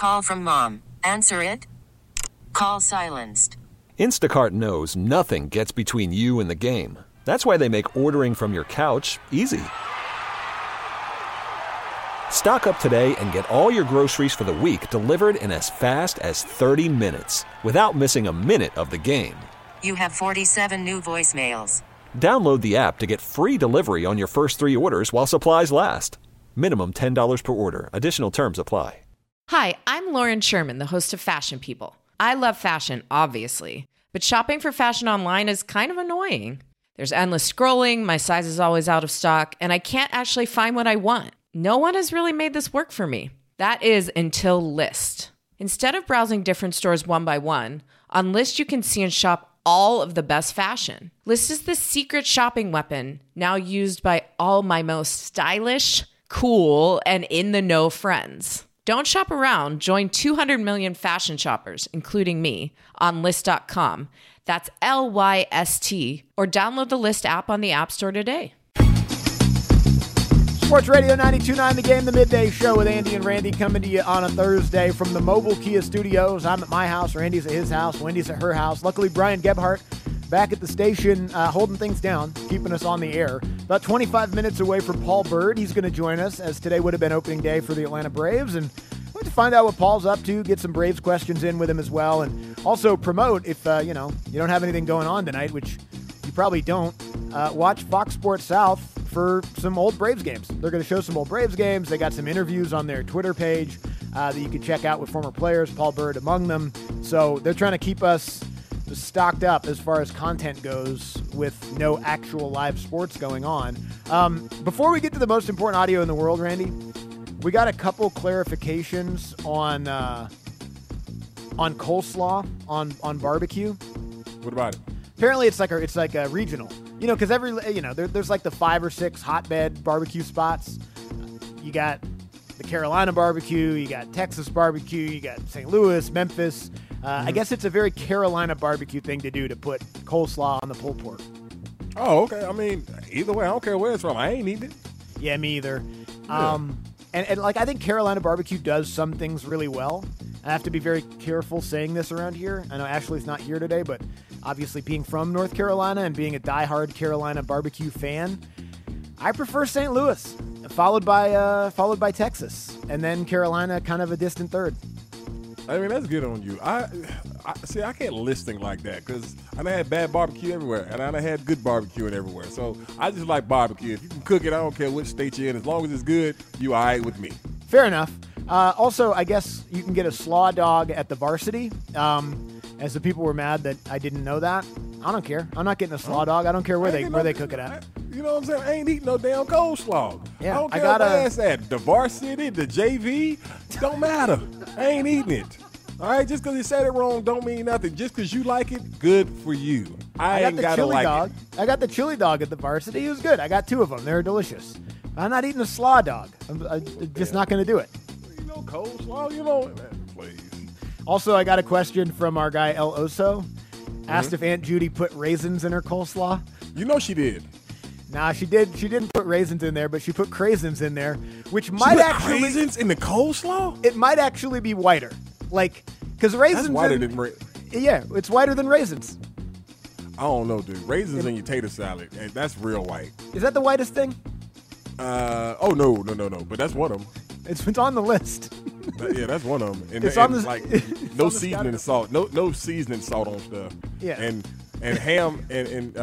Call from mom. Answer it. Call silenced. Instacart knows nothing gets between you and the game. That's why they make ordering from your couch easy. Stock up today and get all your groceries for the week delivered in as fast as 30 minutes without missing a minute of the game. You have 47 new voicemails. Download the app to get free delivery on your first 3 orders while supplies last. Minimum $10 per order. Additional terms apply. Hi, I'm Lauren Sherman, the host of Fashion People. I love fashion, obviously, but shopping for fashion online is kind of annoying. There's endless scrolling, my size is always out of stock, and I can't actually find what I want. No one has really made this work for me. That is until Lyst. Instead of browsing different stores one by one, on Lyst you can see and shop all of the best fashion. Lyst is the secret shopping weapon now used by all my most stylish, cool, and in-the-know friends. Don't shop around. Join 200 million fashion shoppers, including me, on Lyst.com. That's Lyst, or download the Lyst app on the App Store today. Sports Radio 92.9 The Game, the midday show with Andy and Randy coming to you on a Thursday from the Mobile Kia Studios. I'm at my house, Randy's at his house, Wendy's at her house. Luckily, Brian Gebhardt back at the station holding things down, keeping us on the air. About 25 minutes away from Paul Bird. He's going to join us, as today would have been opening day for the Atlanta Braves. And we're going to find out what Paul's up to, get some Braves questions in with him as well, and also promote if, you don't have anything going on tonight, which you probably don't, watch Fox Sports South for some old Braves games. They're going to show some old Braves games. They got some interviews on their Twitter page that you can check out with former players, Paul Bird among them. So they're trying to keep us stocked up as far as content goes with no actual live sports going on. Before we get to the most important audio in the world, Randy, we got a couple clarifications on coleslaw on barbecue. What about it? Apparently it's like a regional, because there's like the 5 or 6 hotbed barbecue spots. You got the Carolina barbecue, you got Texas barbecue, you got St. Louis, Memphis. I guess it's a very Carolina barbecue thing to do, to put coleslaw on the pulled pork. Oh, okay. I mean, either way, I don't care where it's from. I ain't eating it. Yeah, me either. Yeah. And I think Carolina barbecue does some things really well. I have to be very careful saying this around here. I know Ashley's not here today, but obviously being from North Carolina and being a diehard Carolina barbecue fan, I prefer St. Louis, followed by Texas, and then Carolina kind of a distant third. I mean, that's good on you. I see. I can't list things like that because I done had bad barbecue everywhere, and I done had good barbecue everywhere. So I just like barbecue. If you can cook it, I don't care which state you're in. As long as it's good, you all right with me. Fair enough. Also, I guess you can get a slaw dog at the Varsity. As the people were mad that I didn't know that, I don't care. I'm not getting a slaw dog. I don't care where they cook it at. You know what I'm saying? I ain't eating no damn coleslaw. Yeah, I don't care where it's at. The Varsity, the JV, don't matter. I ain't eating it. All right, just because you said it wrong don't mean nothing. Just because you like it, good for you. I ain't got to like it. I got the chili dog at the Varsity. It was good. I got 2 of them. They were delicious. I'm not eating a slaw dog. I'm just not going to do it. Coleslaw, man, please. Also, I got a question from our guy El Oso. Asked if Aunt Judy put raisins in her coleslaw. She did. Nah, she did. She didn't put raisins in there, but she put craisins in there, which might actually craisins in the coleslaw. It might actually be whiter, because raisins. That's whiter than yeah, it's whiter than raisins. I don't know, dude. Raisins in your tater salad, that's real white. Is that the whitest thing? No. But that's one of them. It's on the list. Yeah, that's one of them. And, it's and on the, like it's no on the seasoning salt, no seasoning salt on stuff. Yeah, and ham and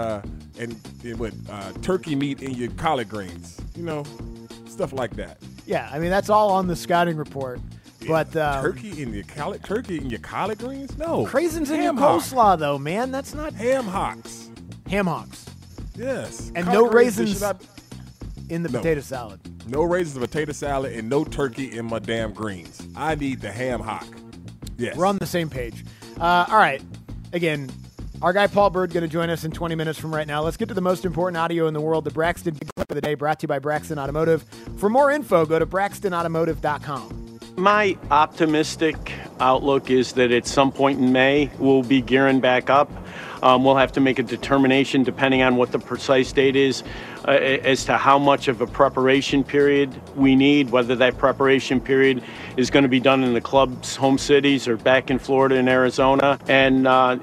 turkey meat in your collard greens, stuff like that. Yeah, I mean that's all on the scouting report. Yeah, but turkey in your collard greens? No. Craisins in your coleslaw, though, man. That's not ham hocks. Ham hocks. Yes. And no raisins in the potato salad. No raisins in potato salad and no turkey in my damn greens. I need the ham hock. Yes. We're on the same page. All right. Again, our guy Paul Bird going to join us in 20 minutes from right now. Let's get to the most important audio in the world, the Braxton Big Clip of the Day, brought to you by Braxton Automotive. For more info, go to braxtonautomotive.com. My optimistic outlook is that at some point in May, we'll be gearing back up. We'll have to make a determination, depending on what the precise date is, as to how much of a preparation period we need, whether that preparation period is going to be done in the club's home cities or back in Florida and Arizona. And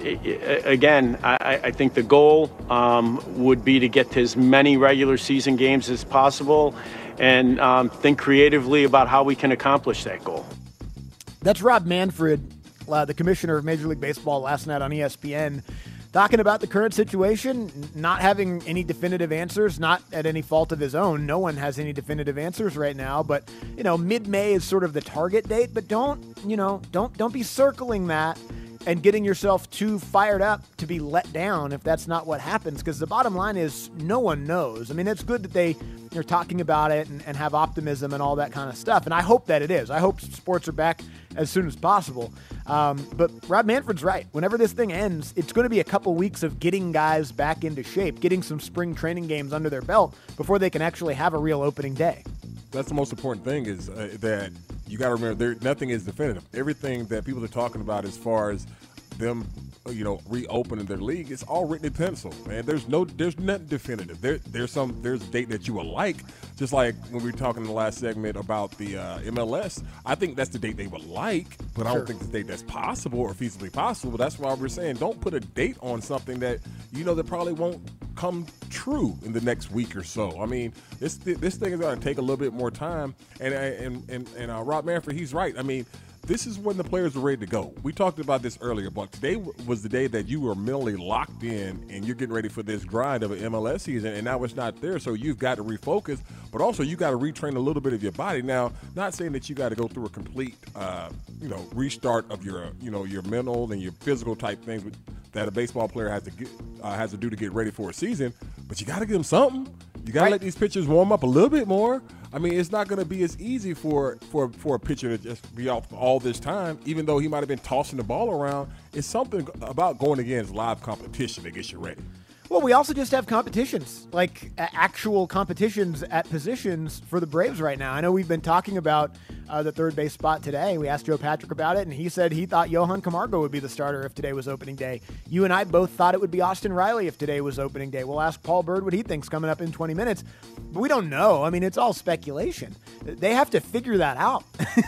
again, I think the goal would be to get to as many regular season games as possible and think creatively about how we can accomplish that goal. That's Rob Manfred, the commissioner of Major League Baseball, last night on ESPN, talking about the current situation, not having any definitive answers, not at any fault of his own. No one has any definitive answers right now, but mid-May is sort of the target date, but don't be circling that and getting yourself too fired up to be let down if that's not what happens, because the bottom line is no one knows. I mean, it's good that they're talking about it and have optimism and all that kind of stuff, and I hope that it is. I hope sports are back as soon as possible. But Rob Manfred's right. Whenever this thing ends, it's going to be a couple weeks of getting guys back into shape, getting some spring training games under their belt before they can actually have a real opening day. That's the most important thing is that you got to remember nothing is definitive. Everything that people are talking about as far as them, reopening their league, it's all written in pencil, man. There's nothing definitive. There's a date that you would like, just like when we were talking in the last segment about the MLS. I think that's the date they would like, but I don't think it's the date that's possible or feasibly possible. That's why we're saying don't put a date on something that that probably won't come true in the next week or so. I mean, this thing is going to take a little bit more time, and Rob Manfred, he's right. I mean, this is when the players are ready to go. We talked about this earlier, but today was the day that you were mentally locked in and you're getting ready for this grind of an MLS season, and now it's not there, so you've got to refocus, but also you got to retrain a little bit of your body. Now, not saying that you got to go through a complete, restart of your mental and your physical type things that a baseball player has to do to get ready for a season, but you got to give them something. You got to let these pitchers warm up a little bit more. I mean, it's not going to be as easy for a pitcher to just be off all this time, even though he might have been tossing the ball around. It's something about going against live competition that gets you ready. Well, we also just have competitions, like actual competitions at positions for the Braves right now. I know we've been talking about the third base spot today. We asked Joe Patrick about it, and he said he thought Johan Camargo would be the starter if today was opening day. You and I both thought it would be Austin Riley if today was opening day. We'll ask Paul Bird what he thinks coming up in 20 minutes. But we don't know. I mean, it's all speculation. They have to figure that out.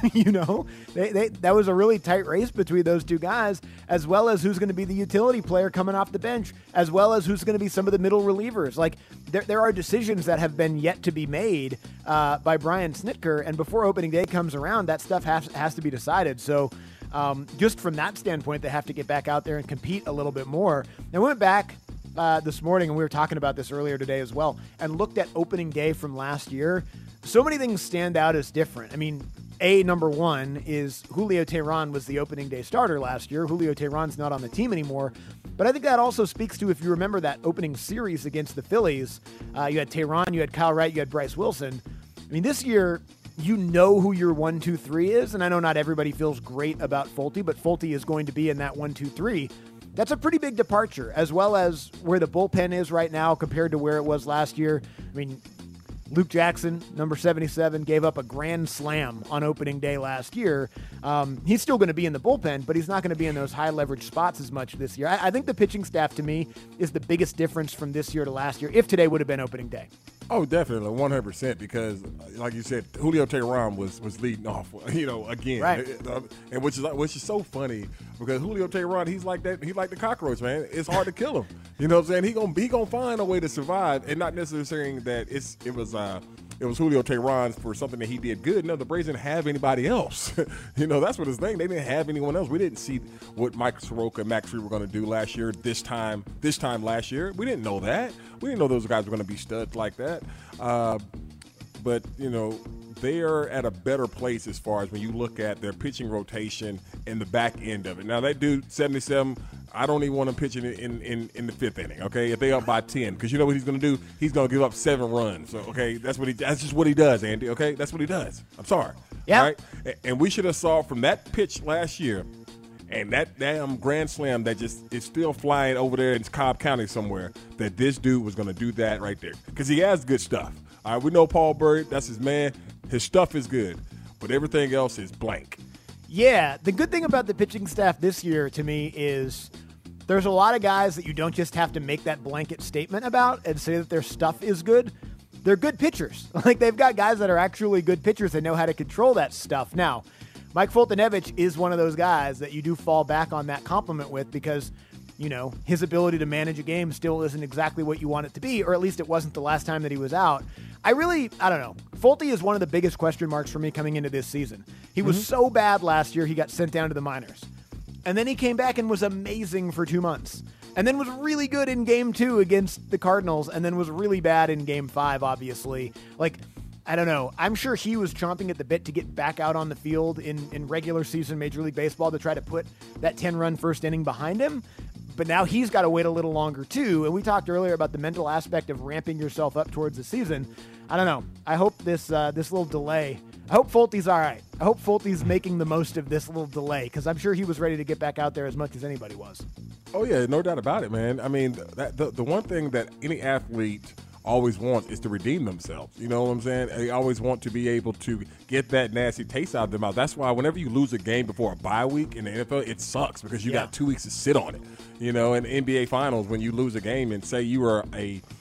That was a really tight race between those two guys, as well as who's going to be the utility player coming off the bench, as well as who's going to be some of the middle relievers. Like, there are decisions that have been yet to be made by Brian Snitker, and before opening day comes around, that stuff has to be decided. So just from that standpoint, they have to get back out there and compete a little bit more. I went back this morning, and we were talking about this earlier today as well, and looked at opening day from last year. So many things stand out as different. I mean, number one is Julio Teheran was the opening day starter last year. Julio Teheran's not on the team anymore. But I think that also speaks to, if you remember that opening series against the Phillies, you had Teheran, you had Kyle Wright, you had Bryce Wilson. I mean, this year, you know who your 1, 2, 3 is, and I know not everybody feels great about Fulte, but Fulte is going to be in that 1, 2, 3. That's a pretty big departure, as well as where the bullpen is right now compared to where it was last year. I mean, Luke Jackson, number 77, gave up a grand slam on opening day last year. He's still going to be in the bullpen, but he's not going to be in those high leverage spots as much this year. I think the pitching staff, to me, is the biggest difference from this year to last year, if today would have been opening day. Oh, definitely, 100%, because, like you said, Julio Teheran was leading off, again. Right. And which is so funny, because Julio Teheran, he's like that. He's like the cockroach, man. It's hard to kill him. You know what I'm saying? He gonna find a way to survive, and not necessarily saying that it was Julio Teheran for something that he did good. No, the Braves didn't have anybody else. That's what his thing. They didn't have anyone else. We didn't see what Mike Soroka and Max Fried were going to do last year. This time last year, we didn't know that. We didn't know those guys were going to be studs like that. But they are at a better place as far as when you look at their pitching rotation and the back end of it. Now, that dude, 77, I don't even want him pitching in the fifth inning, okay, if they up by 10. Because you know what he's going to do? He's going to give up 7 runs. So, okay, that's just what he does, Andy, okay? That's what he does. I'm sorry. Yeah. All right? And we should have saw from that pitch last year and that damn grand slam that just is still flying over there in Cobb County somewhere, that this dude was going to do that right there. Because he has good stuff. All right, we know Paul Bird, that's his man. His stuff is good, but everything else is blank. Yeah, the good thing about the pitching staff this year to me is There's a lot of guys that you don't just have to make that blanket statement about and say that their stuff is good. They're good pitchers. Like, they've got guys that are actually good pitchers that know how to control that stuff. Now, Mike Foltynewicz is one of those guys that you do fall back on that compliment with because, you know, his ability to manage a game still isn't exactly what you want it to be, or at least it wasn't the last time that he was out. I don't know. Folty is one of the biggest question marks for me coming into this season. He was so bad last year, he got sent down to the minors. And then he came back and was amazing for 2 months. And then was really good in Game 2 against the Cardinals, and then was really bad in Game 5, obviously. Like, I don't know. I'm sure he was chomping at the bit to get back out on the field in regular season Major League Baseball to try to put that 10-run first inning behind him. But now he's got to wait a little longer, too. And we talked earlier about the mental aspect of ramping yourself up towards the season. I don't know. I hope this little delay, I hope Folty's all right. I hope Folty's making the most of this little delay because I'm sure he was ready to get back out there as much as anybody was. Oh, yeah, no doubt about it, man. I mean, the one thing that any athlete always wants is to redeem themselves. You know what I'm saying? They always want to be able to get that nasty taste out of their mouth. That's why whenever you lose a game before a bye week in the NFL, it sucks because you got 2 weeks to sit on it. You know, in the NBA Finals, when you lose a game and say you were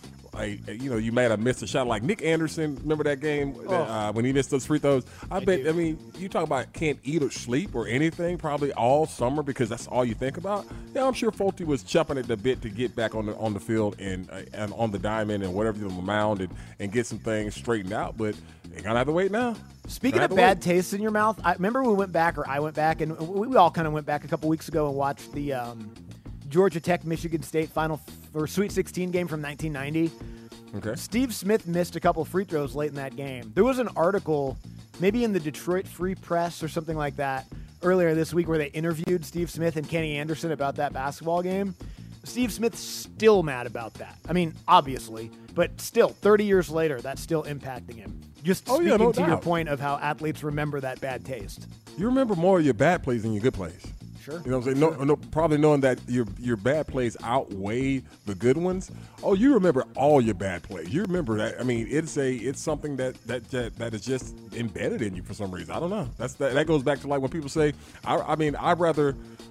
you might have missed a shot like Nick Anderson. Remember that game when he missed those free throws? I mean, you talk about can't eat or sleep or anything probably all summer because that's all you think about. Yeah, I'm sure Folty was chopping at the bit to get back on the field and on the diamond and whatever the mound and get some things straightened out. But you gotta have to wait now. Speaking of bad tastes in your mouth, I remember I went back, and we all kind of went back a couple weeks ago and watched the Georgia Tech Michigan State Final or Sweet 16 game from 1990. Okay. Steve Smith missed a couple free throws late in that game. There was an article, maybe in the Detroit Free Press or something like that, earlier this week where they interviewed Steve Smith and Kenny Anderson about that basketball game. Steve Smith's still mad about that. I mean, obviously, but still, 30 years later, that's still impacting him. Just speaking to your point of how athletes remember that bad taste. You remember more of your bad plays than your good plays. Sure. You know what I'm saying? No, probably knowing that your bad plays outweigh the good ones. Oh, you remember all your bad plays. You remember that. I mean, it's something that is just embedded in you for some reason. I don't know. That goes back to like when people say, I'd rather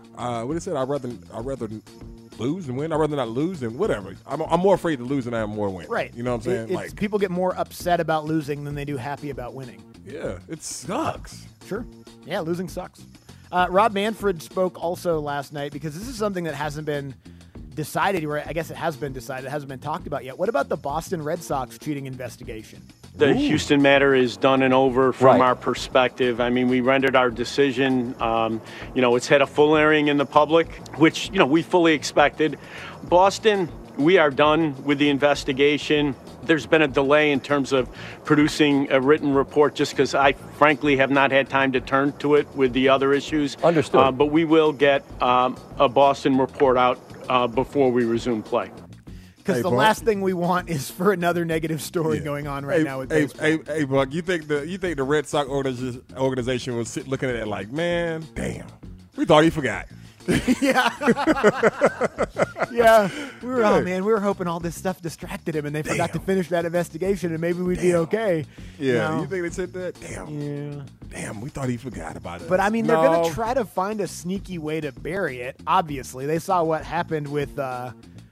lose and win. I'd rather not lose and whatever. I'm more afraid to lose than I am more win. Right. You know what I'm saying? People get more upset about losing than they do happy about winning. Yeah, it sucks. Sure. Yeah, losing sucks. Rob Manfred spoke also last night because this is something that hasn't been decided, or I guess it has been decided, it hasn't been talked about yet. What about the Boston Red Sox cheating investigation? The Houston matter is done and over from our perspective. I mean, we rendered our decision. It's had a full airing in the public, which, we fully expected. Boston, we are done with the investigation. There's been a delay in terms of producing a written report just because I frankly have not had time to turn to it with the other issues. Understood. But we will get a Boston report out before we resume play. Because the last thing we want is for another negative story going on right now with baseball. Hey, Buck, you think the Red Sox organization was looking at it like, man, damn, we thought he forgot. Yeah. Yeah. We were hoping all this stuff distracted him and they forgot to finish that investigation and maybe we'd be okay. Yeah. You think they said that? Damn. Yeah. Damn, we thought he forgot about it. But I mean, they're going to try to find a sneaky way to bury it. Obviously, they saw what happened with the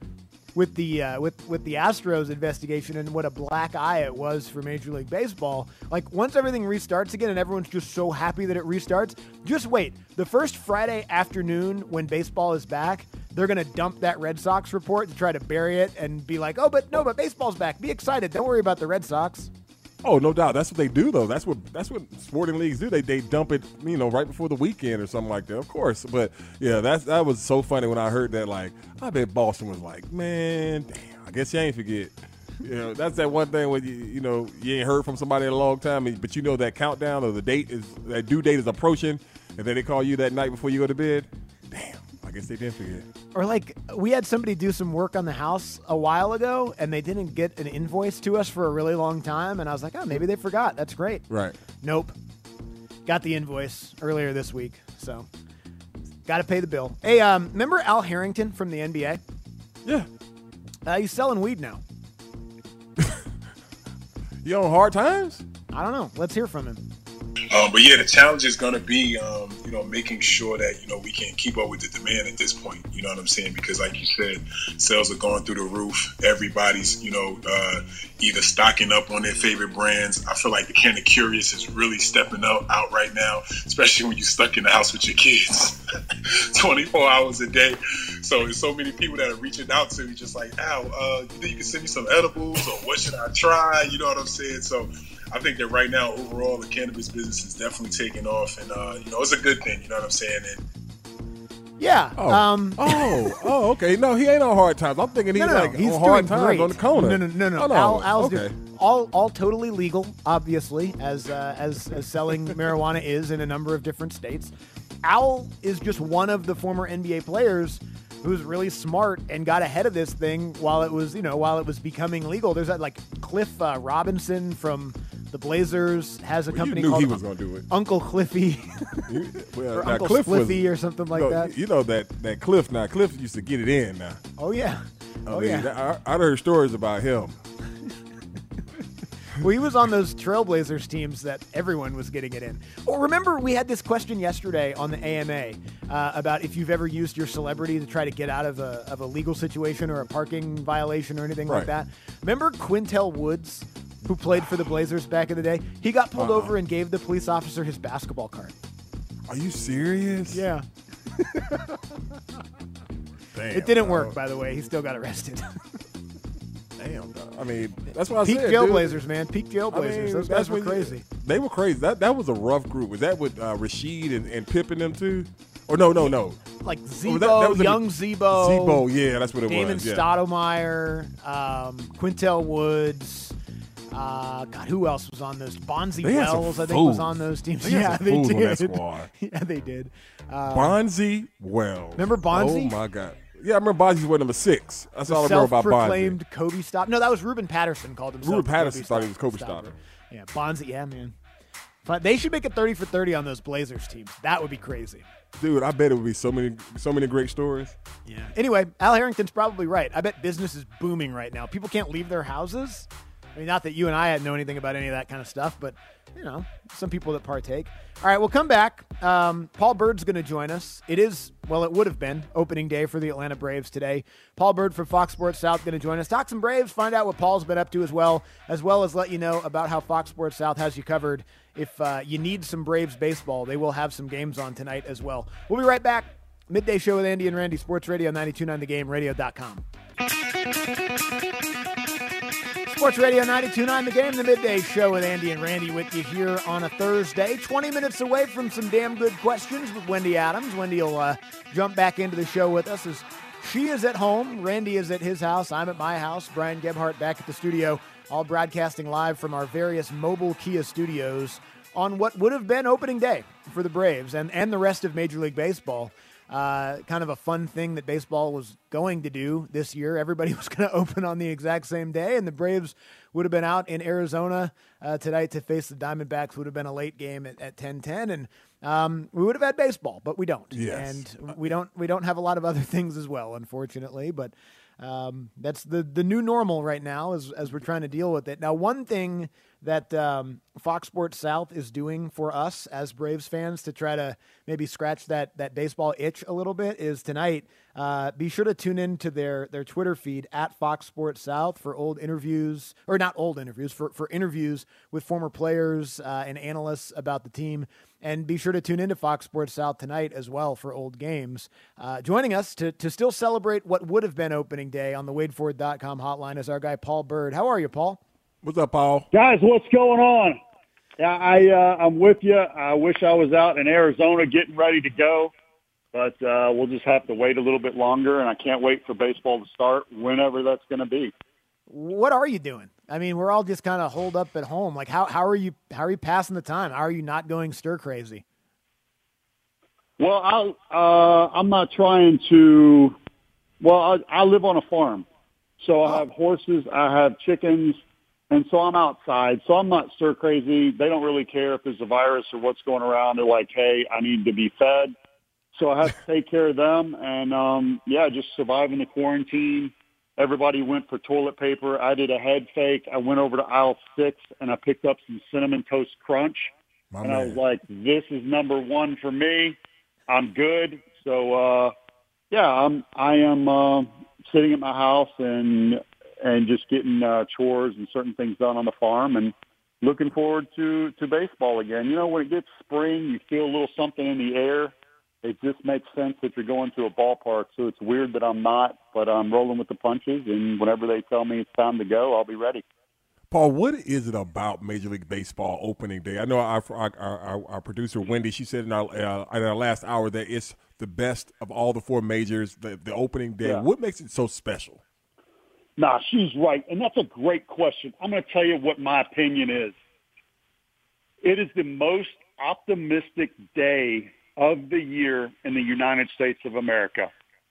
Astros investigation and what a black eye it was for Major League Baseball. Like, once everything restarts again and everyone's just so happy that it restarts, just wait. The first Friday afternoon when baseball is back, they're going to dump that Red Sox report to try to bury it and be like, but baseball's back. Be excited. Don't worry about the Red Sox. Oh, no doubt. That's what they do, though. That's what sporting leagues do. They dump it, right before the weekend or something like that. Of course, but yeah, that was so funny when I heard that. Like, I bet Boston was like, man, damn. I guess you ain't forget. That's that one thing when you ain't heard from somebody in a long time, but that countdown or that due date is approaching, and then they call you that night before you go to bed. Damn. I guess they did forget. Or like we had somebody do some work on the house a while ago and they didn't get an invoice to us for a really long time. And I was like, maybe they forgot. That's great. Right. Nope. Got the invoice earlier this week. So got to pay the bill. Hey, remember Al Harrington from the NBA? Yeah. He's selling weed now. You on hard times? I don't know. Let's hear from him. But yeah, the challenge is going to be, making sure that, we can keep up with the demand at this point. You know what I'm saying? Because like you said, sales are going through the roof. Everybody's, either stocking up on their favorite brands. I feel like the Can of Curious is really stepping out right now, especially when you're stuck in the house with your kids 24 hours a day. So there's so many people that are reaching out to me just like, Al, you think you can send me some edibles, or what should I try? You know what I'm saying? So I think that right now, overall, the cannabis business is definitely taking off, and it's a good thing. You know what I'm saying? And yeah. Okay. No, he ain't on hard times. I'm thinking he's on hard times great. on the corner. No. Oh, no. Al's okay. all totally legal, obviously, as selling marijuana is in a number of different states. Al is just one of the former NBA players who's really smart and got ahead of this thing while it was becoming legal. There's that Cliff Robinson from the Blazers has a company called he was going to do it. Uncle Cliffy. Or Uncle Cliff Spliffy or something like that. You know that Cliff now. Cliff used to get it in now. Oh, yeah. I heard stories about him. Well, he was on those Trailblazers teams that everyone was getting it in. Well, remember we had this question yesterday on the AMA about if you've ever used your celebrity to try to get out of a legal situation or a parking violation or anything like that. Remember Quintel Woods, who played for the Blazers back in the day? He got pulled over and gave the police officer his basketball card. Are you serious? Yeah. Damn, it didn't work, by the way. He still got arrested. Damn, dog. I mean, that's what I said. Peak Jailblazers, man. Peak Jailblazers. Those guys were crazy. They were crazy. That was a rough group. Was that with Rasheed and Pippen them too? Or no. Like Zebo, young Zebo. Zebo, yeah, that's what it Damon was. Damon Stoudemire, Quintel Woods. God, who else was on those? Bonzi Wells, I think, was on those teams. They did. On that squad. Yeah, they did. Bonzi Wells. Remember Bonzi? Oh, my God. Yeah, I remember Bonzi was number 6. That's all I remember about Bonzi. Self-proclaimed Kobe Stopper. No, that was Ruben Patterson called himself. Ruben Patterson thought he was Kobe Stopper. Yeah, Bonzi, yeah, man. But they should make it 30 for 30 on those Blazers teams. That would be crazy. Dude, I bet it would be so many great stories. Yeah. Anyway, Al Harrington's probably right. I bet business is booming right now. People can't leave their houses. I mean, not that you and I know anything about any of that kind of stuff, but, some people that partake. All right, we'll come back. Paul Bird's going to join us. It would have been opening day for the Atlanta Braves today. Paul Bird from Fox Sports South going to join us. Talk some Braves, find out what Paul's been up to as well as let you know about how Fox Sports South has you covered. If you need some Braves baseball, they will have some games on tonight as well. We'll be right back. Midday Show with Andy and Randy, Sports Radio 92.9 The Game, radio.com. Sports Radio 92.9 The Game, the Midday Show with Andy and Randy with you here on a Thursday. 20 minutes away from some damn good questions with Wendy Adams. Wendy will jump back into the show with us as she is at home. Randy is at his house. I'm at my house. Brian Gebhardt back at the studio, all broadcasting live from our various mobile Kia studios on what would have been opening day for the Braves and the rest of Major League Baseball. Kind of a fun thing that baseball was going to do this year. Everybody was going to open on the exact same day, and the Braves would have been out in Arizona tonight to face the Diamondbacks. Would have been a late game at 10:10, and we would have had baseball, but we don't. Yes. And we don't have a lot of other things as well, unfortunately. But that's the new normal right now as we're trying to deal with it. Now, one thing that Fox Sports South is doing for us as Braves fans to try to maybe scratch that baseball itch a little bit is tonight. Be sure to tune in to their Twitter feed at Fox Sports South for old interviews, or not old interviews, for interviews with former players and analysts about the team. And be sure to tune into Fox Sports South tonight as well for old games. Joining us to still celebrate what would have been opening day on the WadeFord.com hotline is our guy Paul Bird. How are you, Paul? What's up, Paul? Guys, what's going on? Yeah, I'm with you. I wish I was out in Arizona getting ready to go, but we'll just have to wait a little bit longer, and I can't wait for baseball to start whenever that's going to be. What are you doing? I mean, we're all just kind of holed up at home. Like, how are you passing the time? How are you not going stir crazy? Well, I'm not trying to. Well, I live on a farm, so I have horses, I have chickens. And so I'm outside, so I'm not stir crazy. They don't really care if there's a virus or what's going around. They're like, hey, I need to be fed. So I have to take care of them. And, just surviving the quarantine. Everybody went for toilet paper. I did a head fake. I went over to aisle 6, and I picked up some Cinnamon Toast Crunch. I was like, this is number one for me. I'm good. So, I am sitting at my house and just getting chores and certain things done on the farm and looking forward to baseball again. You know, when it gets spring, you feel a little something in the air. It just makes sense that you're going to a ballpark. So it's weird that I'm not, but I'm rolling with the punches. And whenever they tell me it's time to go, I'll be ready. Paul, what is it about Major League Baseball opening day? I know our producer, Wendy, she said in our last hour that it's the best of all the four majors, the opening day. Yeah. What makes it so special? Nah, she's right. And that's a great question. I'm going to tell you what my opinion is. It is the most optimistic day of the year in the United States of America.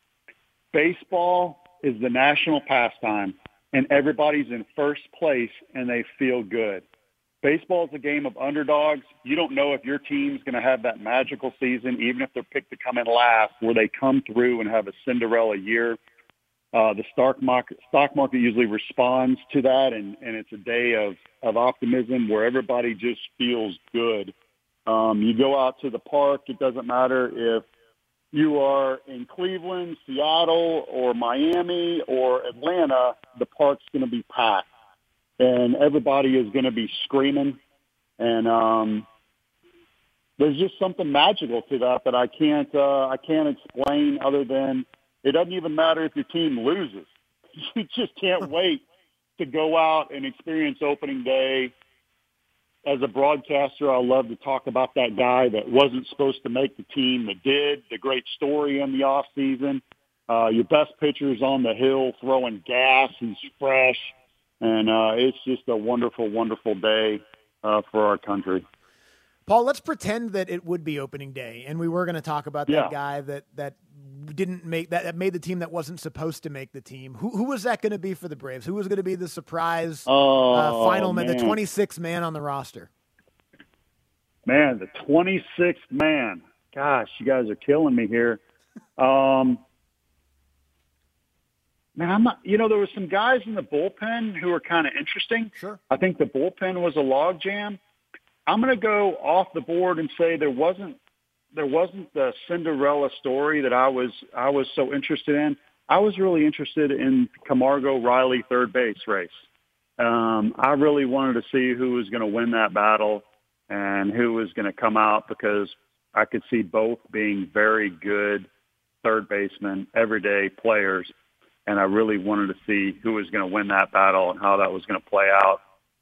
Baseball is the national pastime, and everybody's in first place, and they feel good. Baseball is a game of underdogs. You don't know if your team's going to have that magical season, even if they're picked to come in last, where they come through and have a Cinderella year. The stock market usually responds to that, and it's a day of optimism where everybody just feels good. You go out to the park. It doesn't matter if you are in Cleveland, Seattle, or Miami, or Atlanta, the park's going to be packed. And everybody is going to be screaming. And there's just something magical to that I can't explain other than it doesn't even matter if your team loses. You just can't wait to go out and experience opening day. As a broadcaster, I love to talk about that guy that wasn't supposed to make the team that did, the great story in the off season. Your best pitcher's on the hill throwing gas. He's fresh. And it's just a wonderful, wonderful day for our country. Paul, let's pretend that it would be opening day, and we were going to talk about that guy that didn't make that made the team that wasn't supposed to make the team. Who was that going to be for the Braves? Who was going to be the surprise final man, the 26th man on the roster? Man, the 26th man. Gosh, you guys are killing me here. Man, I'm not. You know, there were some guys in the bullpen who were kind of interesting. Sure. I think the bullpen was a logjam. I'm going to go off the board and say there wasn't the Cinderella story that I was so interested in. I was really interested in Camargo-Riley third base race. I really wanted to see who was going to win that battle and who was going to come out, because I could see both being very good third basemen, everyday players, and I really wanted to see who was going to win that battle and how that was going to play out.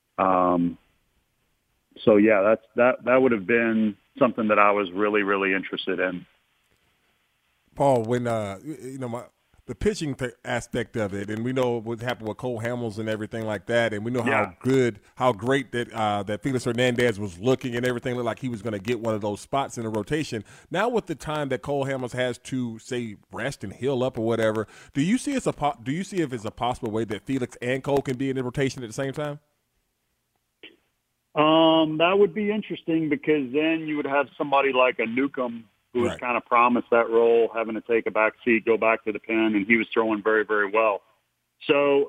So yeah, that would have been something that I was really, really interested in. Paul, when the pitching aspect of it, and we know what happened with Cole Hamels and everything like that, and we know how great that Felix Hernandez was looking, and everything looked like he was going to get one of those spots in the rotation. Now, with the time that Cole Hamels has to say rest and heal up or whatever, do you see if it's a possible way that Felix and Cole can be in the rotation at the same time? That would be interesting, because then you would have somebody like a Newcomb who was kind of promised that role, having to take a back seat, go back to the pen, and he was throwing very, very well. So,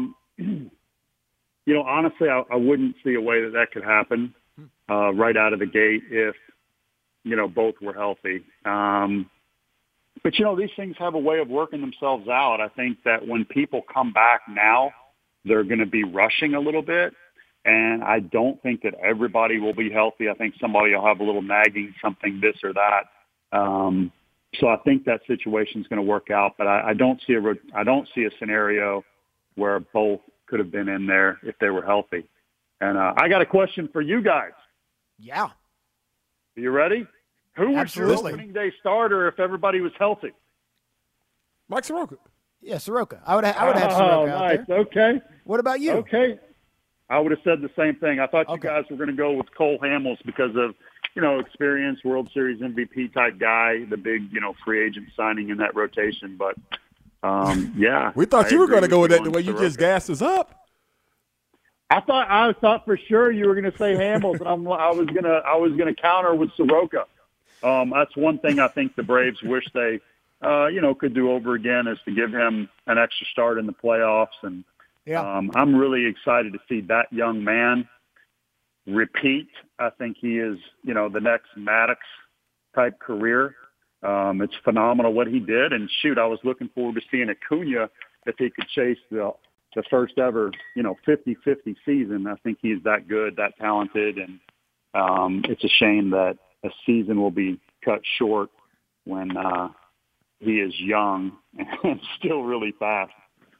honestly, I wouldn't see a way that could happen right out of the gate if, both were healthy. But, these things have a way of working themselves out. I think that when people come back now, they're going to be rushing a little bit. And I don't think that everybody will be healthy. I think somebody will have a little nagging, something, this or that. So I think that situation is going to work out. But I don't see a scenario where both could have been in there if they were healthy. And I got a question for you guys. Yeah. Are you ready? Who was your opening day starter if everybody was healthy? Mike Soroka. Yeah, Soroka. I would have Soroka out nice. there. Okay. What about you? Okay. I would have said the same thing. I thought you guys were going to go with Cole Hamels because of, experience, World Series MVP type guy, the big, free agent signing in that rotation. But, we thought you were going to go with that the way you just gassed us up. I thought for sure you were going to say Hamels, and I was going to counter with Soroka. That's one thing I think the Braves wish they, could do over again, is to give him an extra start in the playoffs. And I'm really excited to see that young man repeat. I think he is, the next Maddox type career. It's phenomenal what he did. And shoot, I was looking forward to seeing Acuna if he could chase the first ever, 50-50 season. I think he's that good, that talented. And it's a shame that a season will be cut short when he is young and still really fast.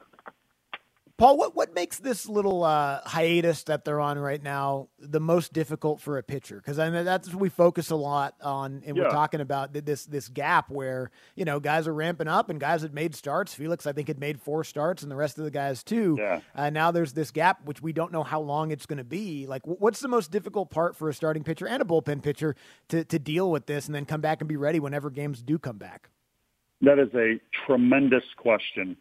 Paul, what makes this little hiatus that they're on right now the most difficult for a pitcher? Because I know that's what we focus a lot on, and we're talking about this gap where, guys are ramping up and guys had made starts. Felix, I think, had made 4 starts, and the rest of the guys too. Yeah. Now there's this gap, which we don't know how long it's going to be. Like, what's the most difficult part for a starting pitcher and a bullpen pitcher to deal with this and then come back and be ready whenever games do come back? That is a tremendous question.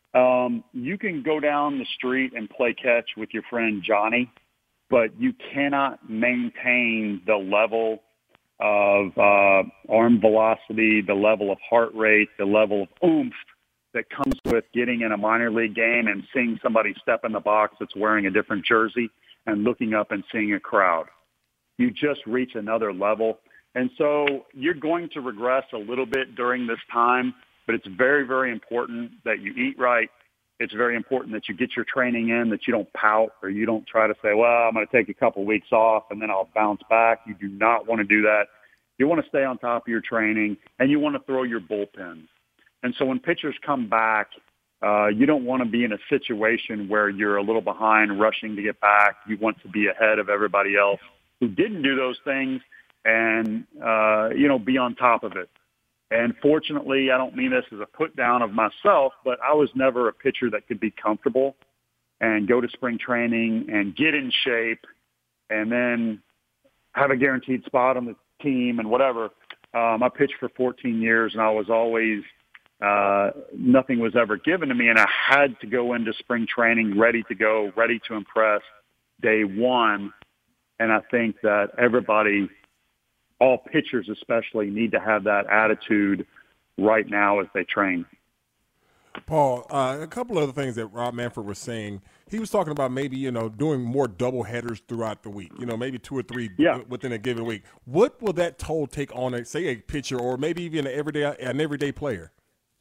You can go down the street and play catch with your friend Johnny, but you cannot maintain the level of arm velocity, the level of heart rate, the level of oomph that comes with getting in a minor league game and seeing somebody step in the box that's wearing a different jersey and looking up and seeing a crowd. You just reach another level. And so you're going to regress a little bit during this time. But it's very, very important that you eat right. It's very important that you get your training in, that you don't pout or you don't try to say, well, I'm going to take a couple weeks off and then I'll bounce back. You do not want to do that. You want to stay on top of your training, and you want to throw your bullpens. And so when pitchers come back, you don't want to be in a situation where you're a little behind rushing to get back. You want to be ahead of everybody else who didn't do those things and, be on top of it. And fortunately, I don't mean this as a put down of myself, but I was never a pitcher that could be comfortable and go to spring training and get in shape and then have a guaranteed spot on the team and whatever. I pitched for 14 years and I was always, nothing was ever given to me. And I had to go into spring training ready to go, ready to impress day one. And I think that everybody, all pitchers especially, need to have that attitude right now as they train. Paul, a couple other things that Rob Manfred was saying. He was talking about maybe, doing more double headers throughout the week, maybe 2 or 3 within a given week. What will that toll take on, a pitcher or maybe even an everyday player?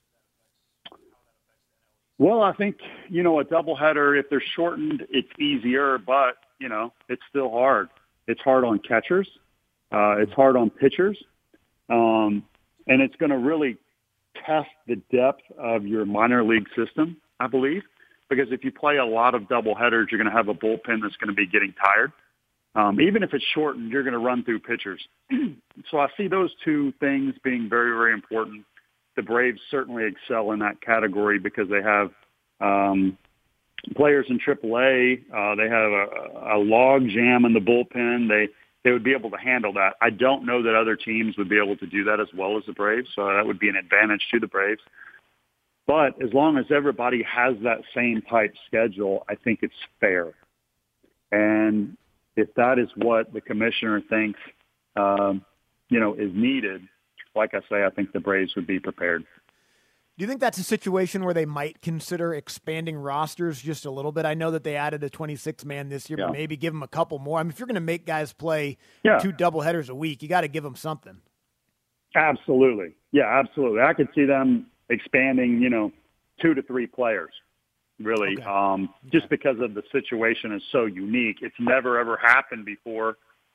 Well, I think, a doubleheader, if they're shortened, it's easier, but, it's still hard. It's hard on catchers. It's hard on pitchers, and it's going to really test the depth of your minor league system, I believe, because if you play a lot of doubleheaders, you're going to have a bullpen that's going to be getting tired. Even if it's shortened, you're going to run through pitchers. So I see those two things being very, very important. The Braves certainly excel in that category because they have players in AAA. They have a log jam in the bullpen. They would be able to handle that. I don't know that other teams would be able to do that as well as the Braves, so that would be an advantage to the Braves. But as long as everybody has that same type schedule, I think it's fair. And if that is what the commissioner thinks, is needed, like I say, I think the Braves would be prepared. Do you think that's a situation where they might consider expanding rosters just a little bit? I know that they added a 26-man this year, but maybe give them a couple more. I mean, if you're going to make guys play 2 doubleheaders a week, you got to give them something. Absolutely. Yeah, absolutely. I could see them expanding, 2 to 3 players, really, just because of the situation is so unique. It's never, ever happened before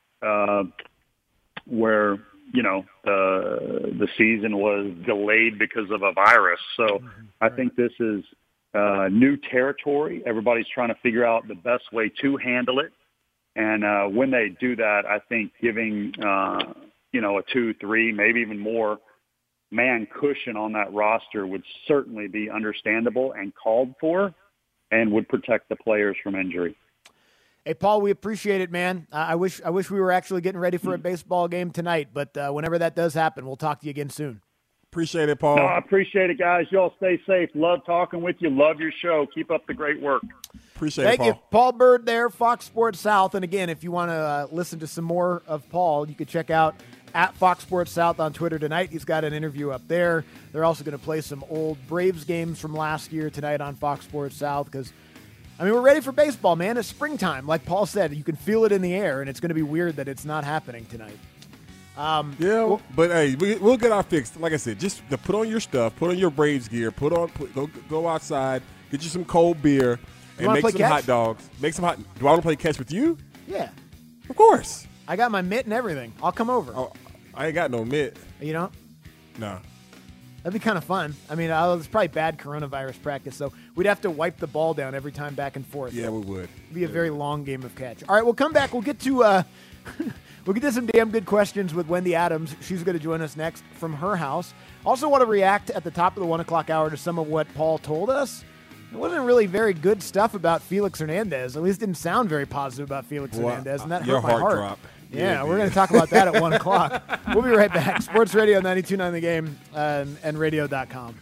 where – the season was delayed because of a virus. So I think this is new territory. Everybody's trying to figure out the best way to handle it. And when they do that, I think giving, a 2, 3, maybe even more man cushion on that roster would certainly be understandable and called for and would protect the players from injury. Hey, Paul, we appreciate it, man. I wish we were actually getting ready for a baseball game tonight, but whenever that does happen, we'll talk to you again soon. Appreciate it, Paul. No, I appreciate it, guys. Y'all stay safe. Love talking with you. Love your show. Keep up the great work. Appreciate Thank it, Paul. you. Paul Bird there, Fox Sports South. And again, if you want to listen to some more of Paul, you can check out at Fox Sports South on Twitter tonight. He's got an interview up there. They're also going to play some old Braves games from last year tonight on Fox Sports South because I mean, we're ready for baseball, man. It's springtime. Like Paul said, you can feel it in the air, and it's going to be weird that it's not happening tonight. But hey, we'll get our fix. Like I said, just to put on your stuff, put on your Braves gear, go outside, get you some cold beer, and make some hot dogs. Make some hot. Do I want to play catch with you? Yeah, of course. I got my mitt and everything. I'll come over. Oh, I ain't got no mitt. You don't? No. That'd be kind of fun. I mean, it's probably bad coronavirus practice, so we'd have to wipe the ball down every time back and forth. Yeah, we would. It'd be a very long game of catch. All right, we'll come back. We'll get to we'll get to some damn good questions with Wendy Adams. She's going to join us next from her house. Also want to react at the top of the 1 o'clock hour to some of what Paul told us. It wasn't really very good stuff about Felix Hernandez. At least didn't sound very positive about Felix Hernandez, and that hurt my heart. Dropped. Yeah, we're going to talk about that at 1 o'clock. We'll be right back. Sports Radio 92.9 The Game and radio.com.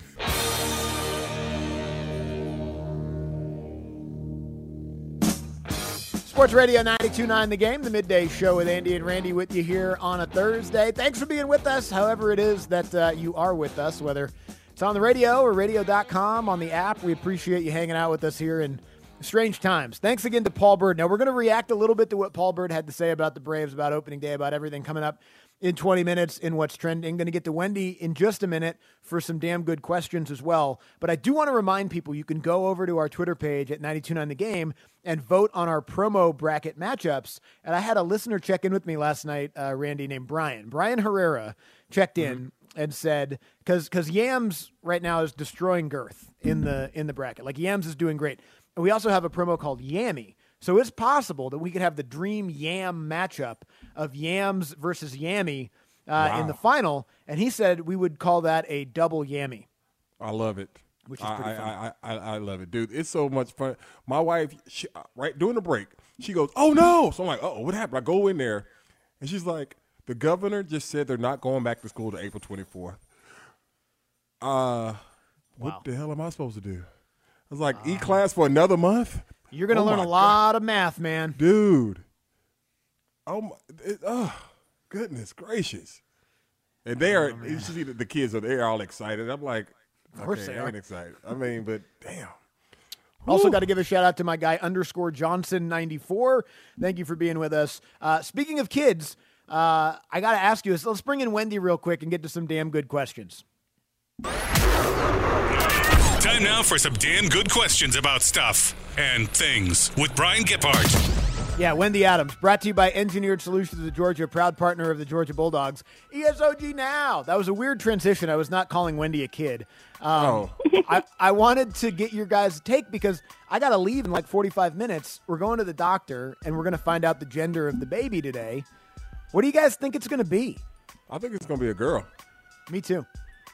Sports Radio 92.9 The Game, the midday show with Andy and Randy with you here on a Thursday. Thanks for being with us, however it is that you are with us, whether it's on the radio or radio.com, on the app. We appreciate you hanging out with us here in strange times. Thanks again to Paul Bird. Now, we're going to react a little bit to what Paul Bird had to say about the Braves, about opening day, about everything coming up in 20 minutes in What's Trending. Going to get to Wendy in just a minute for some damn good questions as well. But I do want to remind people you can go over to our Twitter page at 92.9 The Game and vote on our promo bracket matchups. And I had a listener check in with me last night, Randy, named Brian. Brian Herrera checked in and said, because Yams right now is destroying Girth in the bracket. Like, Yams is doing great. And we also have a promo called Yammy. So it's possible that we could have the dream Yam matchup of Yams versus Yammy in the final. And he said we would call that a double Yammy. I love it. Which is pretty fun. I love it, dude. It's so much fun. My wife, right during the break, she goes, "Oh no!" So I'm like, "Oh, what happened?" I go in there, and she's like, "The governor just said they're not going back to school to April 24th." What the hell am I supposed to do? I was like, E-class for another month? You're going to learn a lot of math, man. Dude. Goodness gracious. And they are, you should see the kids, they're all excited. I'm like, of course they are. I ain't excited. I mean, but damn. Also got to give a shout out to my guy, _Johnson94. Thank you for being with us. Speaking of kids, I got to ask you, let's bring in Wendy real quick and get to some damn good questions. Time now for some damn good questions about stuff and things with Brian Giphart. Yeah, Wendy Adams, brought to you by Engineered Solutions of Georgia, proud partner of the Georgia Bulldogs. ESOG now. That was a weird transition. I was not calling Wendy a kid. I wanted to get your guys' take because I got to leave in like 45 minutes. We're going to the doctor, and we're going to find out the gender of the baby today. What do you guys think it's going to be? I think it's going to be a girl. Me too.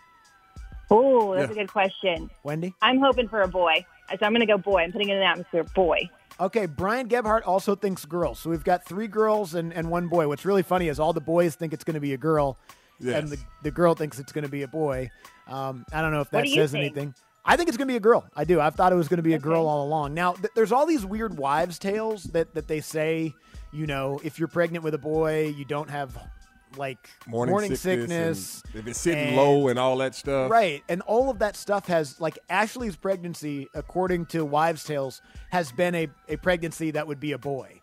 Oh, that's a good question. Wendy? I'm hoping for a boy. So I'm going to go boy. I'm putting it in the atmosphere, boy. Okay, Brian Gebhardt also thinks girls. So we've got 3 girls and 1 boy. What's really funny is all the boys think it's going to be a girl, and the girl thinks it's going to be a boy. I don't know if that says anything. I think it's going to be a girl. I do. I've thought it was going to be a girl all along. Now, there's all these weird wives' tales that they say, you know, if you're pregnant with a boy, you don't have like morning sickness if it's sitting low and all that stuff. Right. And all of that stuff has, like, Ashley's pregnancy, according to wives' tales, has been a pregnancy that would be a boy.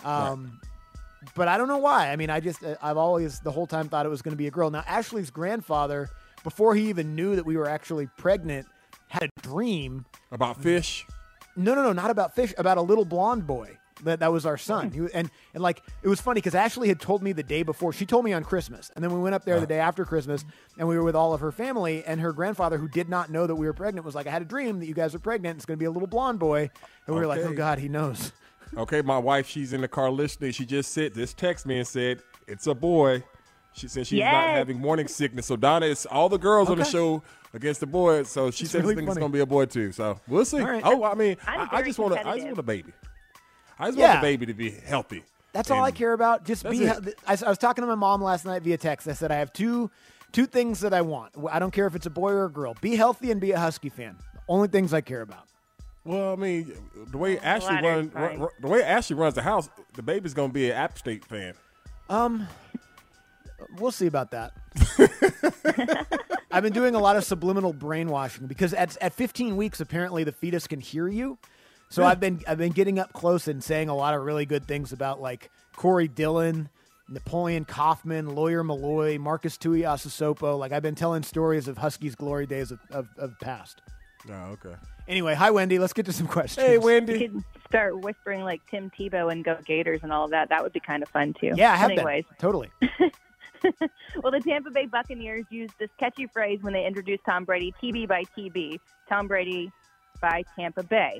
But I don't know why. I mean, I've always the whole time thought it was going to be a girl. Now, Ashley's grandfather, before he even knew that we were actually pregnant, had a dream. About fish? No, not about fish, about a little blonde boy. That was our son. And like, it was funny because Ashley had told me the day before. She told me on Christmas. And then we went up there the day after Christmas, and we were with all of her family. And her grandfather, who did not know that we were pregnant, was like, I had a dream that you guys are pregnant. It's going to be a little blonde boy. And we were like, oh, God, he knows. Okay, my wife, she's in the car listening. She just texted me and said, it's a boy. She said she's not having morning sickness. So Donna, it's all the girls on the show against the boys. So she said it's going to be a boy too. So we'll see. Right. Oh, I mean, I just want a baby. I just want the baby to be healthy. That's all I care about. Just be. I was talking to my mom last night via text. I said I have two things that I want. I don't care if it's a boy or a girl. Be healthy and be a Husky fan. Only things I care about. Well, I mean, the way Ashley runs the house, the baby's gonna be an App State fan. We'll see about that. I've been doing a lot of subliminal brainwashing because at 15 weeks, apparently the fetus can hear you. So I've been getting up close and saying a lot of really good things about like Corey Dillon, Napoleon Kaufman, Lawyer Malloy, Marcus Tuiasosopo. Like I've been telling stories of Huskies' glory days of past. Oh, okay. Anyway, hi Wendy. Let's get to some questions. Hey Wendy. You could start whispering like Tim Tebow and Go Gators and all of that. That would be kind of fun too. Yeah, I have Anyways. been. Totally. Well, the Tampa Bay Buccaneers used this catchy phrase when they introduced Tom Brady, TB by TB, Tom Brady by Tampa Bay.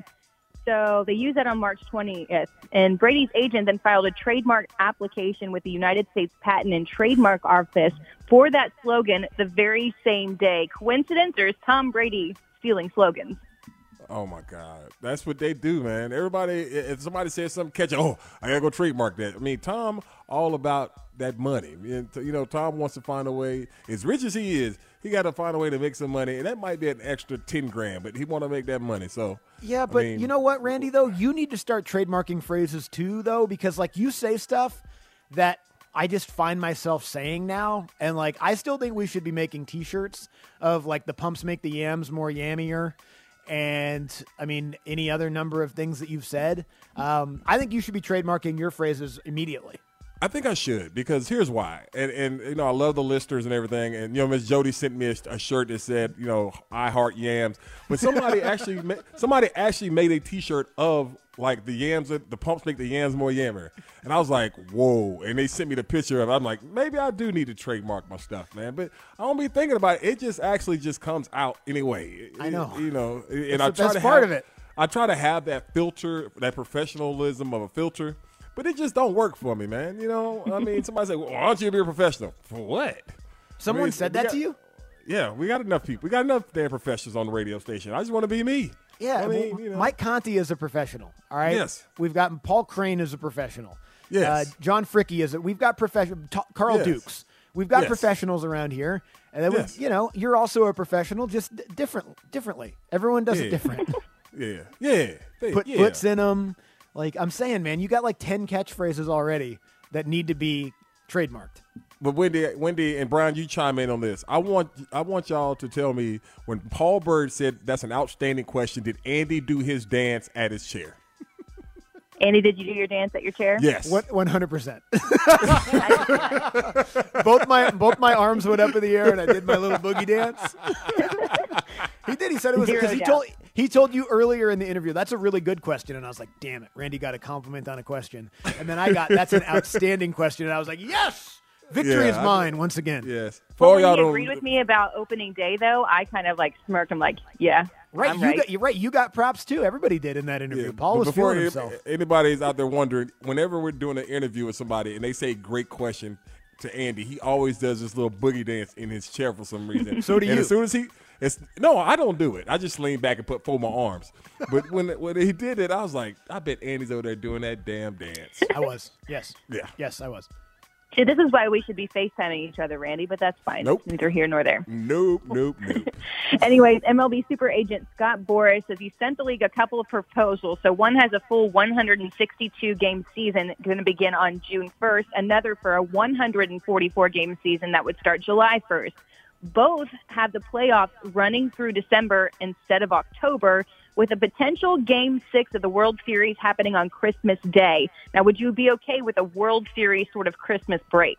So they used that on March 20th, and Brady's agent then filed a trademark application with the United States Patent and Trademark Office for that slogan the very same day. Coincidence, or is Tom Brady stealing slogans? Oh my God, that's what they do, man. Everybody, if somebody says something catchy, I gotta go trademark that. I mean, Tom, all about that money. You know, Tom wants to find a way. As rich as he is, he got to find a way to make some money, and that might be an extra 10 grand, but he want to make that money. So yeah, but you know what, Randy? Though you need to start trademarking phrases too, though, because like you say stuff that I just find myself saying now, and like I still think we should be making T-shirts of like the pumps make the yams more yammier. And I mean, any other number of things that you've said. I think you should be trademarking your phrases immediately. I think I should, because here's why. And you know, I love the listeners and everything. And, you know, Miss Jody sent me a shirt that said, you know, I heart yams. But somebody actually made a T-shirt of, like, the yams, the pumps make the yams more yammer. And I was like, whoa. And they sent me the picture of it. I'm like, maybe I do need to trademark my stuff, man. But I don't be thinking about it. It just actually just comes out anyway. I know. You know, and it's I the try best to part of it. I try to have that filter, that professionalism of a filter. But it just don't work for me, man. You know, I mean, somebody say, well, why don't you be a professional? For what? Someone said that to you? Yeah, we got enough people. We got enough damn professionals on the radio station. I just want to be me. Yeah, I mean, you know. Mike Conti is a professional, all right? Yes. We've got Paul Crane is a professional. Yes. John Fricke is we've got Carl Yes. Dukes. We've got Yes. professionals around here. And then, Yes. you know, you're also a professional, just differently. Everyone does it different. Yeah. Yeah. Put puts in them. Like, I'm saying, man, you got like 10 catchphrases already that need to be trademarked. But Wendy and Brian, you chime in on this. I want y'all to tell me, when Paul Bird said that's an outstanding question, did Andy do his dance at his chair? Andy, did you do your dance at your chair? Yes. 100%. both my arms went up in the air and I did my little boogie dance. He did. He said it was because he told you earlier in the interview, that's a really good question. And I was like, damn it, Randy got a compliment on a question. And then that's an outstanding question. And I was like, yes, victory is mine once again. Yes. Well, when he agreed with me about opening day, though, I kind of like smirked. I'm like, yeah, right. You're right. You got props too. Everybody did in that interview. Yeah, Paul was feeling himself. Anybody's out there wondering, whenever we're doing an interview with somebody and they say great question to Andy, he always does this little boogie dance in his chair for some reason. So do you. As soon as no, I don't do it. I just lean back and fold my arms. But when he did it, I was like, I bet Andy's over there doing that damn dance. I was. Yes. Yeah. Yes, I was. See, this is why we should be FaceTiming each other, Randy, but that's fine. Nope. Neither here nor there. Nope. Anyways, MLB super agent Scott Boras says he sent the league a couple of proposals. So one has a full 162-game season going to begin on June 1st, another for a 144-game season that would start July 1st. Both have the playoffs running through December instead of October, with a potential Game 6 of the World Series happening on Christmas Day. Now, would you be okay with a World Series sort of Christmas break?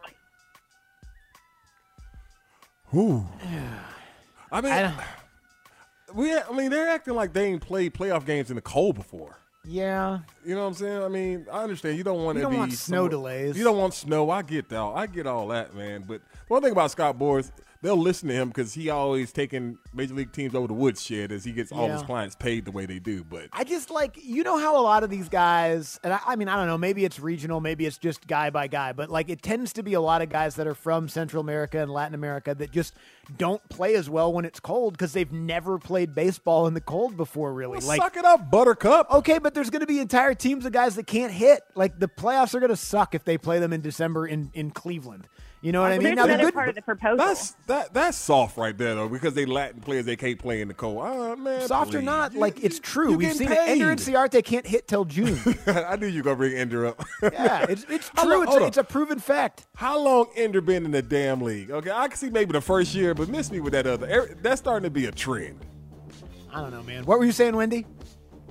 Ooh. I mean, they're acting like they ain't played playoff games in the cold before. Yeah. You know what I'm saying? I mean, I understand you don't want snow delays. You don't want snow. I get that. I get all that, man. But one thing about Scott Boras, they'll listen to him because he always taking major league teams over the woodshed as he gets all his clients paid the way they do. But I just like, you know how a lot of these guys, and I mean, I don't know, maybe it's regional, maybe it's just guy by guy, but like it tends to be a lot of guys that are from Central America and Latin America that just don't play as well when it's cold because they've never played baseball in the cold before, really. Well, suck it up, Buttercup. Okay, but there's going to be entire teams of guys that can't hit. Like the playoffs are going to suck if they play them in December in Cleveland. You know what I mean? There's another part of the proposal. That's soft right there, though, because they Latin players, they can't play in the cold. Oh, man, soft please. or not, like it's true. We've seen paid. it. Ender Inciarte can't hit till June. I knew you were going to bring Ender up. Yeah, it's true. It's a proven fact. How long Ender been in the damn league? Okay, I can see maybe the first year, but miss me with that other. That's starting to be a trend. I don't know, man. What were you saying, Wendy?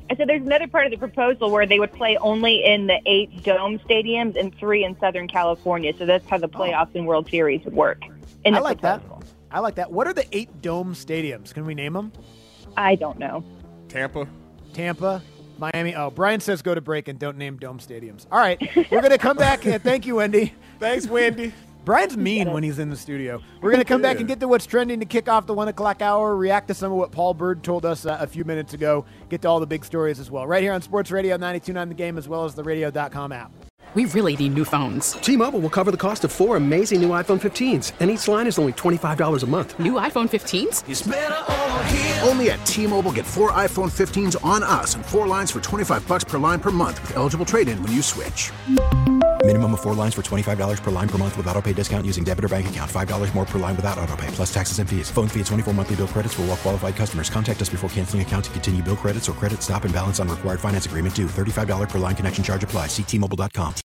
I said there's another part of the proposal where they would play only in the 8 dome stadiums and 3 in Southern California. So that's how the playoffs and World Series would work. I like that. I like that. What are the 8 dome stadiums? Can we name them? I don't know. Tampa, Miami. Oh, Brian says go to break and don't name dome stadiums. All right, we're going to come back. And thank you, Wendy. Thanks, Wendy. Brian's mean when he's in the studio. We're going to come back and get to what's trending to kick off the 1 o'clock hour, react to some of what Paul Bird told us a few minutes ago, get to all the big stories as well. Right here on Sports Radio 92.9 The Game, as well as the radio.com app. We really need new phones. T-Mobile will cover the cost of 4 amazing new iPhone 15s, and each line is only $25 a month. New iPhone 15s? It's better over here. Only at T-Mobile, get 4 iPhone 15s on us and 4 lines for $25 per line per month with eligible trade-in when you switch. Minimum of 4 lines for $25 per line per month with autopay discount using debit or bank account. $5 more per line without autopay, plus taxes and fees. Phone fee at 24 monthly bill credits for well-qualified customers. Contact us before canceling account to continue bill credits or credit stop and balance on required finance agreement due. $35 per line connection charge applies. See T-Mobile.com.